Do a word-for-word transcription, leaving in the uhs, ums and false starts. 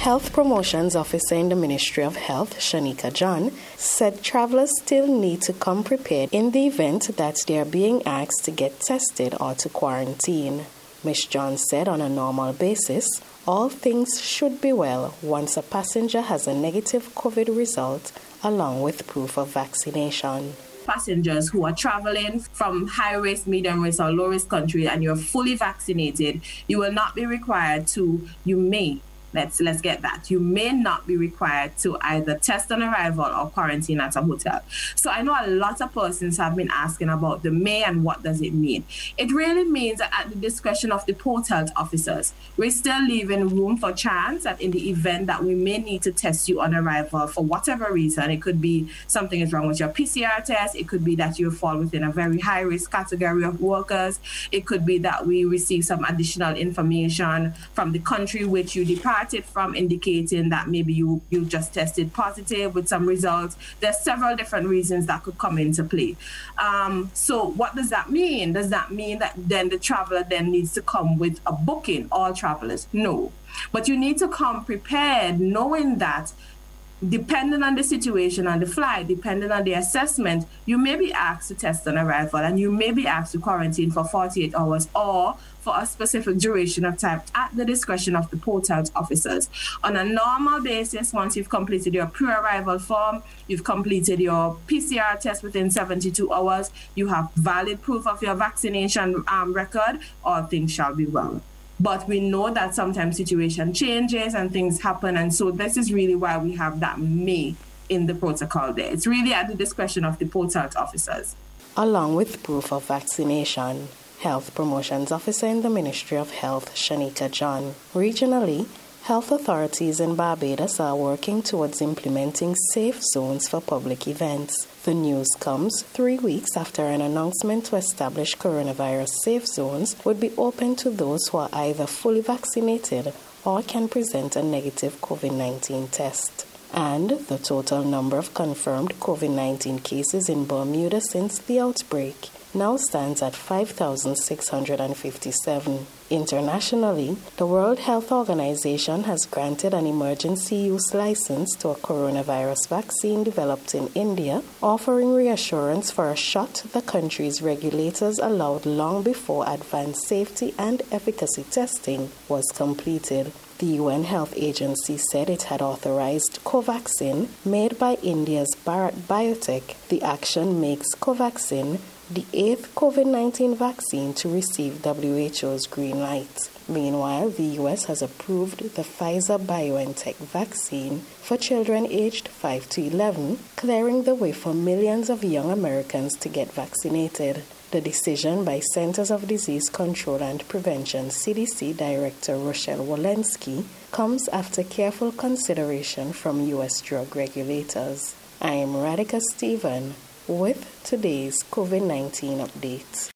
Health Promotions Officer in the Ministry of Health, Shanika John, said travelers still need to come prepared in the event that they are being asked to get tested or to quarantine. Miz John said on a normal basis, all things should be well once a passenger has a negative COVID result along with proof of vaccination. Passengers who are traveling from high risk, medium risk, or low risk country and you're fully vaccinated, you will not be required to, you may, let's let's get that, you may not be required to either test on arrival or quarantine at a hotel. So I know a lot of persons have been asking about the may and what does it mean. It really means that at the discretion of the port health officers, we're still leaving room for chance that in the event that we may need to test you on arrival for whatever reason, it could be something is wrong with your P C R test, it could be that you fall within a very high risk category of workers, it could be that we receive some additional information from the country which you depart from indicating that maybe you, you just tested positive with some results. There's several different reasons that could come into play. Um, so what does that mean? Does that mean that then the traveler then needs to come with a booking, all travelers? No. But you need to come prepared knowing that depending on the situation on the flight, depending on the assessment, you may be asked to test on arrival and you may be asked to quarantine for forty-eight hours or for a specific duration of time at the discretion of the port health officers. On a normal basis, once you've completed your pre-arrival form, you've completed your P C R test within seventy-two hours, you have valid proof of your vaccination um, record, all things shall be well. But we know that sometimes situation changes and things happen. And so this is really why we have that may in the protocol there. It's really at the discretion of the port health officers. Along with proof of vaccination, Health Promotions Officer in the Ministry of Health, Shanika John. Regionally, health authorities in Barbados are working towards implementing safe zones for public events. The news comes three weeks after an announcement to establish coronavirus safe zones would be open to those who are either fully vaccinated or can present a negative COVID nineteen test. And the total number of confirmed COVID nineteen cases in Bermuda since the outbreak now stands at five thousand six hundred fifty-seven. Internationally, the World Health Organization has granted an emergency use license to a coronavirus vaccine developed in India, offering reassurance for a shot the country's regulators allowed long before advanced safety and efficacy testing was completed. The U N Health Agency said it had authorized Covaxin, made by India's Bharat Biotech. The action makes Covaxin the eighth COVID nineteen vaccine to receive W H O's green light. Meanwhile, the U S has approved the Pfizer-BioNTech vaccine for children aged five to eleven, clearing the way for millions of young Americans to get vaccinated. The decision by Centers of Disease Control and Prevention C D C Director Rochelle Walensky comes after careful consideration from U S drug regulators. I am Radhika Stephen with today's COVID nineteen update.